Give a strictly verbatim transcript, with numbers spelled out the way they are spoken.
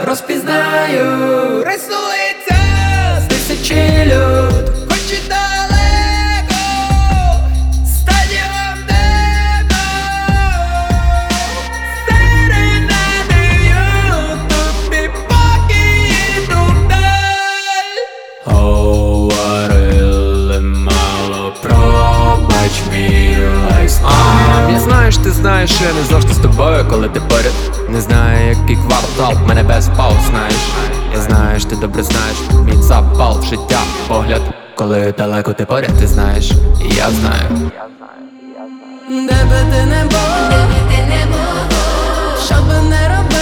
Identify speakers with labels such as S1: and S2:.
S1: розпізнаю, рисується з тисячі люд. Хоч і далеко, стадіон небо, серединою тобі поки йду вдаль. Говорили мало, пробач мій лайфстайл.
S2: Я знаю, що ти знаєш, що я не завжди з тобою, коли ти поряд. Не знаю, який квартал, мене без пал, знаєш. Я знаю, що ти добре знаєш мій запал в життя, погляд. Коли далеко ти поряд, ти знаєш, і я знаю.
S1: Де би ти не був, що би не робив,